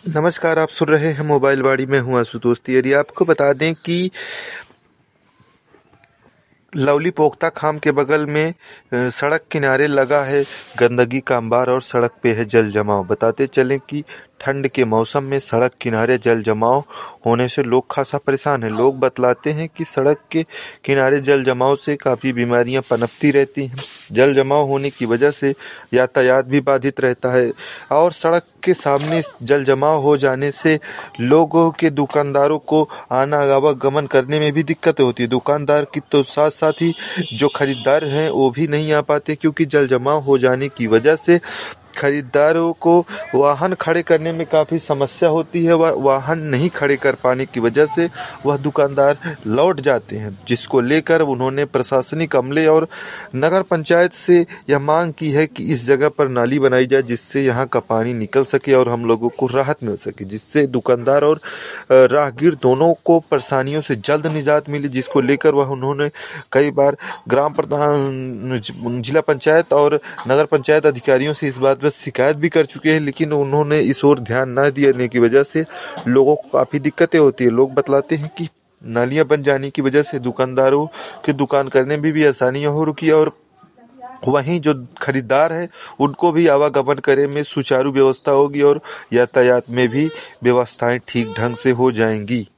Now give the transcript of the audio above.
नमस्कार, आप सुन रहे हैं मोबाइल वाड़ी में हूँ आशुतोष तिवारी। आपको बता दें कि लवली पोख्ता खाम के बगल में सड़क किनारे लगा है गंदगी का अंबार और सड़क पे है जल जमाव। बताते चलें कि ठंड के मौसम में सड़क किनारे जल जमाव होने से लोग खासा परेशान हैं। लोग बतलाते हैं कि सड़क के किनारे जल जमाव से काफ़ी बीमारियां पनपती रहती हैं। जल जमाव होने की वजह से यातायात भी बाधित रहता है और सड़क के सामने जल जमाव हो जाने से लोगों के दुकानदारों को आना आवागमन करने में भी दिक्कत होती है। दुकानदार की तो साथ साथ ही जो खरीदार हैं वो भी नहीं आ पाते, क्योंकि जल जमाव हो जाने की वजह से खरीदारों को वाहन खड़े करने में काफ़ी समस्या होती है। वह वाहन नहीं खड़े कर पाने की वजह से वह दुकानदार लौट जाते हैं, जिसको लेकर उन्होंने प्रशासनिक अमले और नगर पंचायत से यह मांग की है कि इस जगह पर नाली बनाई जाए, जिससे यहाँ का पानी निकल सके और हम लोगों को राहत मिल सके, जिससे दुकानदार और राहगीर दोनों को परेशानियों से जल्द निजात मिले। जिसको लेकर वह उन्होंने कई बार ग्राम प्रधान, जिला पंचायत और नगर पंचायत अधिकारियों से इस बात पर शिकायत भी कर चुके हैं, लेकिन उन्होंने इस ओर ध्यान न देने की वजह से लोगों को काफ़ी दिक्कतें होती है। लोग बतलाते हैं कि नालियां बन जाने की वजह से दुकानदारों के दुकान करने में भी आसानियां हो रुकी है और वहीं जो खरीदार है उनको भी आवागमन करने में सुचारू व्यवस्था होगी और यातायात में भी व्यवस्थाएं ठीक ढंग से हो जाएंगी।